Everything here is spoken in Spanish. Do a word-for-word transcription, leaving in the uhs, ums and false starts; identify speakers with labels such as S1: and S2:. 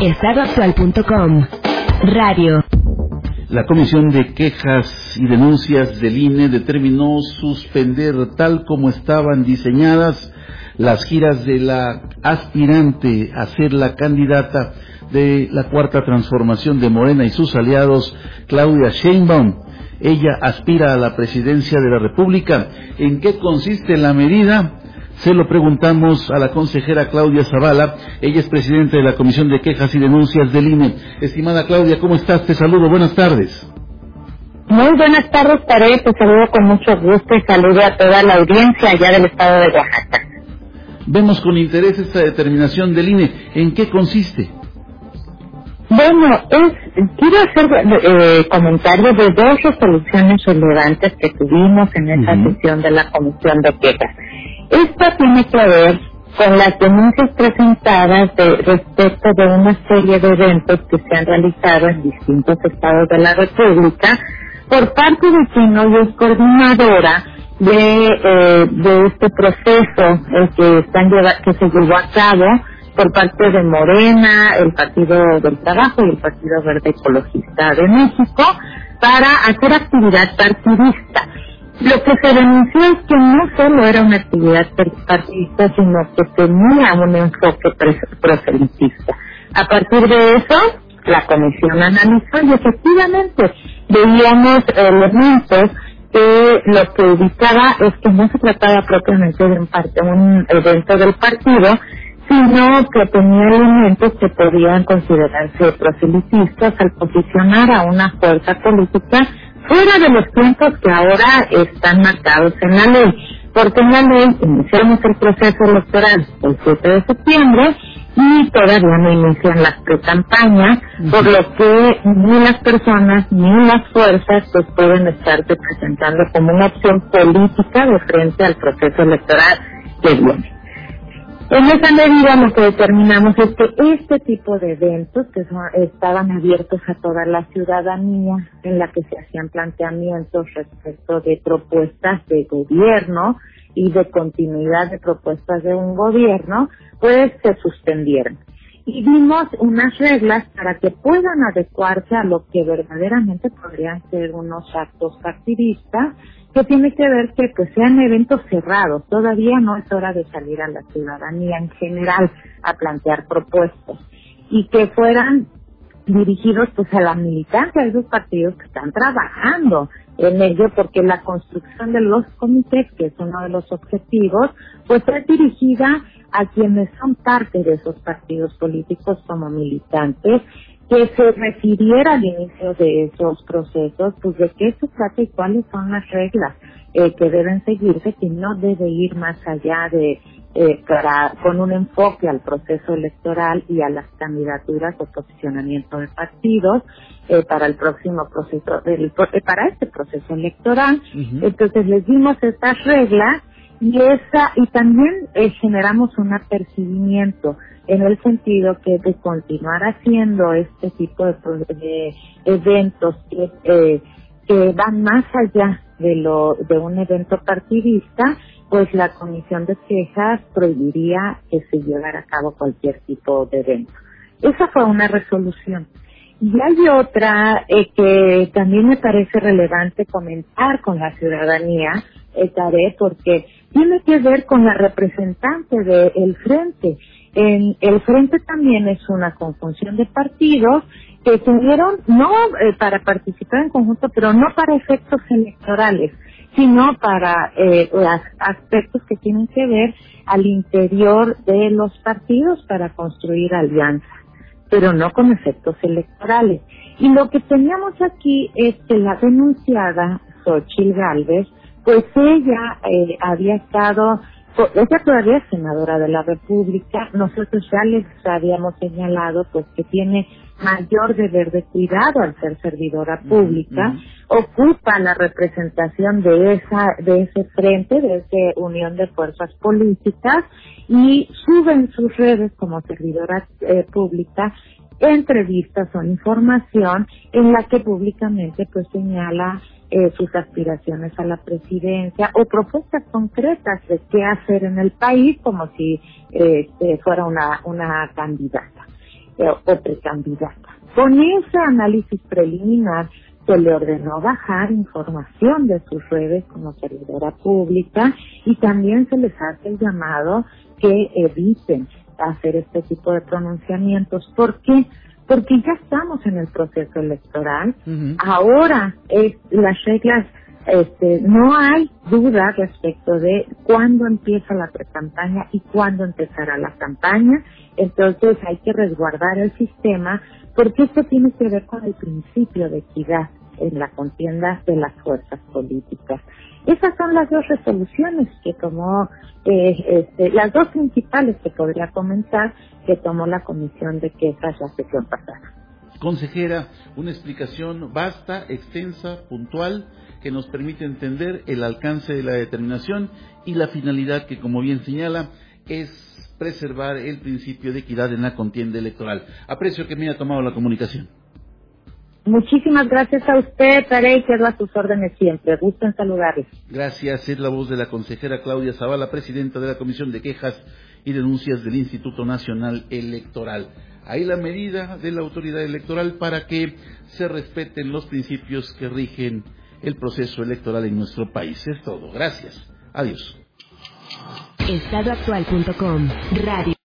S1: estado actual punto com. Radio.
S2: La Comisión de Quejas y Denuncias del I N E determinó suspender, tal como estaban diseñadas, las giras de la aspirante a ser la candidata de la Cuarta Transformación de Morena y sus aliados, Claudia Sheinbaum. Ella aspira a la presidencia de la República. ¿En qué consiste la medida? Se lo preguntamos a la consejera Claudia Zavala. Ella es presidenta de la Comisión de Quejas y Denuncias del I N E. Estimada Claudia, ¿cómo estás? Te saludo, buenas tardes.
S3: Muy buenas tardes, Tarek. Te saludo con mucho gusto y saludo a toda la audiencia allá del estado de Oaxaca.
S2: Vemos con interés esta determinación del I N E. ¿En qué consiste?
S3: Bueno, es, quiero hacer eh, comentarios de dos resoluciones relevantes que tuvimos en esta uh-huh. sesión de la Comisión de Quejas. Esta tiene que ver con las denuncias presentadas de, respecto de una serie de eventos que se han realizado en distintos estados de la República por parte de quien hoy es coordinadora de, eh, de este proceso eh, que, están lleva, que se llevó a cabo por parte de Morena, el Partido del Trabajo y el Partido Verde Ecologista de México para hacer actividad partidista. Lo que se denunció es que no solo era una actividad partidista, sino que tenía un enfoque proselitista. A partir de eso, la comisión analizó y efectivamente veíamos elementos que lo que ubicaba es que no se trataba propiamente de un, part- un evento del partido, sino que tenía elementos que podían considerarse proselitistas al posicionar a una fuerza política fuera de los tiempos que ahora están marcados en la ley, porque en la ley iniciamos el proceso electoral el siete de septiembre y todavía no inician las precampañas, uh-huh. por lo que ni las personas ni las fuerzas pues pueden estarse presentando como una opción política de frente al proceso electoral que viene. En esa medida lo que determinamos es que este tipo de eventos que son, estaban abiertos a toda la ciudadanía, en la que se hacían planteamientos respecto de propuestas de gobierno y de continuidad de propuestas de un gobierno, pues se suspendieron. Y dimos unas reglas para que puedan adecuarse a lo que verdaderamente podrían ser unos actos partidistas, que tiene que ver que pues sean eventos cerrados. Todavía no es hora de salir a la ciudadanía en general a plantear propuestas y que fueran dirigidos pues a la militancia de esos partidos que están trabajando en ello, porque la construcción de los comités, que es uno de los objetivos, pues es dirigida a quienes son parte de esos partidos políticos como militantes, que se refiriera al inicio de esos procesos, pues de qué se trata y cuáles son las reglas eh, que deben seguirse, que no debe ir más allá de eh, para con un enfoque al proceso electoral y a las candidaturas o posicionamiento de partidos eh, para el próximo proceso, del, eh, para este proceso electoral. Uh-huh. Entonces les dimos estas reglas y esa y también eh, generamos un apercibimiento en el sentido que de continuar haciendo este tipo de, de eventos que, eh, que van más allá de lo de un evento partidista, pues la Comisión de Quejas prohibiría que se llevara a cabo cualquier tipo de evento. Esa fue una resolución. Y hay otra eh, que también me parece relevante comentar con la ciudadanía, eh, Tarek, porque tiene que ver con la representante del Frente. En el Frente también es una conjunción de partidos que se unieron no eh, para participar en conjunto, pero no para efectos electorales, sino para eh, aspectos que tienen que ver al interior de los partidos para construir alianzas, pero no con efectos electorales. Y lo que teníamos aquí es que la denunciada, Xóchitl Gálvez, pues ella eh, había estado, ella todavía es senadora de la República, nosotros ya les habíamos señalado pues que tiene mayor deber de cuidado al ser servidora pública, uh-huh. ocupa la representación de esa de ese frente, de esa unión de fuerzas políticas y sube en sus redes como servidora eh, pública entrevistas o información en la que públicamente pues señala eh, sus aspiraciones a la presidencia o propuestas concretas de qué hacer en el país como si eh, eh, fuera una una candidata. eh, o precandidata. Con ese análisis preliminar se le ordenó bajar información de sus redes como servidora pública y también se les hace el llamado que eviten hacer este tipo de pronunciamientos. ¿Por qué? Porque ya estamos en el proceso electoral. Uh-huh. Ahora es, las reglas, este, no hay duda respecto de cuándo empieza la precampaña y cuándo empezará la campaña. Entonces hay que resguardar el sistema porque esto tiene que ver con el principio de equidad en la contienda de las fuerzas políticas. Esas son las dos resoluciones que tomó, eh, este, las dos principales que podría comentar que tomó la Comisión de Quejas la sesión pasada.
S2: Consejera, una explicación vasta, extensa, puntual, que nos permite entender el alcance de la determinación y la finalidad que, como bien señala, es preservar el principio de equidad en la contienda electoral. Aprecio que me haya tomado la comunicación.
S3: Muchísimas gracias a usted, Tarey, quedo a sus órdenes siempre. Gusto en saludarles.
S2: Gracias. Es la voz de la consejera Claudia Zavala, presidenta de la Comisión de Quejas y Denuncias del Instituto Nacional Electoral. Ahí la medida de la autoridad electoral para que se respeten los principios que rigen el proceso electoral en nuestro país. Es todo. Gracias. Adiós.
S1: estado actual punto com Radio